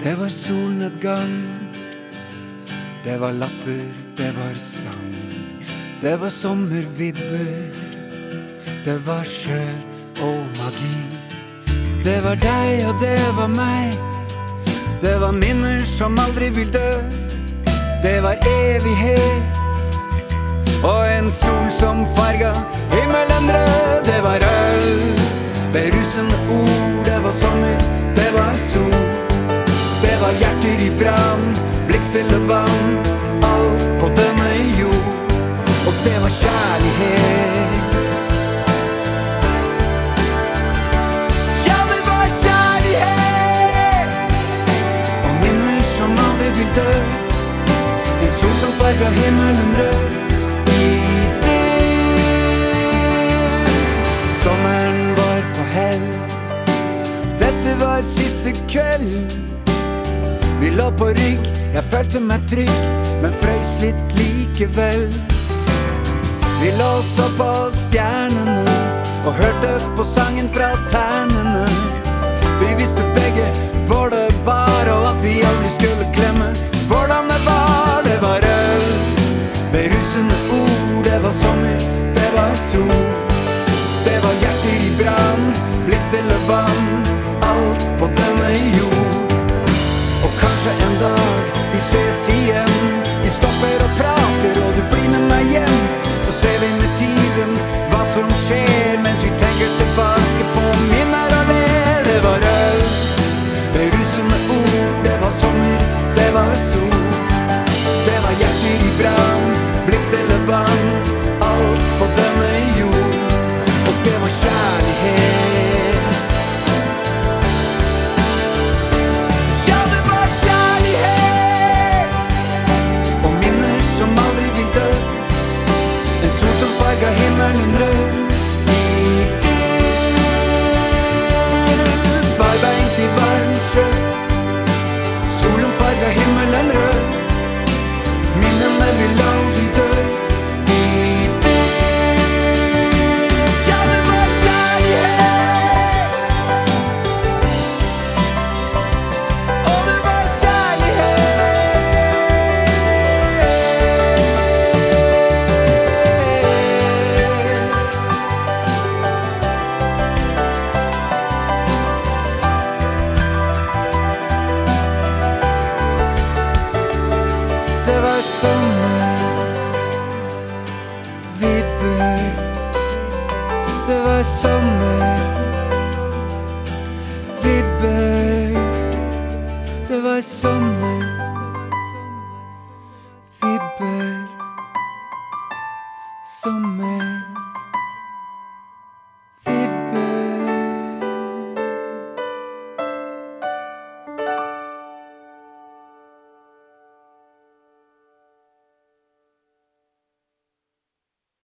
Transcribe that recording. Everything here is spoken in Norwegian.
Det var solnedgang, det var latter, det var sang. Det var sommervibber, det var sjø og magi. Det var deg og det var meg, det var minner som aldri vil dø. Det var evighet, og en sol som farga himmelen rød. Det var øl, berusende ord, det var sommer, det var sol. Det var hjerter i brann, blikkstille vann, alt på denne jord. Og det var kjærlighet. Ja, det var kjærlighet, og minner som aldri vil dø. En sol som farga himmelen rød. Sommeren var på hell, dette var siste kveld. Vi lå på rygg, jeg følte meg trygg, men frøys litt likevel. Vi lå så på stjernene og hørte på sangen fra ternene. Vi visste begge hvor det bar, og at vi aldri skulle glemme hvordan det var. Det var øl, berusende ord, det var sommer, det var sol. Det var hjerter i brann, blikkstille vann, alt på denne jord. Og kanskje en dag vi ses igjen, vi stopper og prater, og du blir med meg hjem. Så ser vi med tiden hva som skjer, mens vi tenker tilbake på minner og ler. Det var øl, berusende ord, det var sommer, det var sol. Det var hjerter i brann, blikkstille vann, alt på denne jord. Og det var kjærlighet. Ja, det var kjærlighet, og minner som aldri vil dø. En sol som farga himmelen rød. Barbeint i varm sjø, solen farga himmelen rød. Minnene vil aldri dø. Ja, det var kjærlighet, og det var det var sommer, vibber, det var sommer.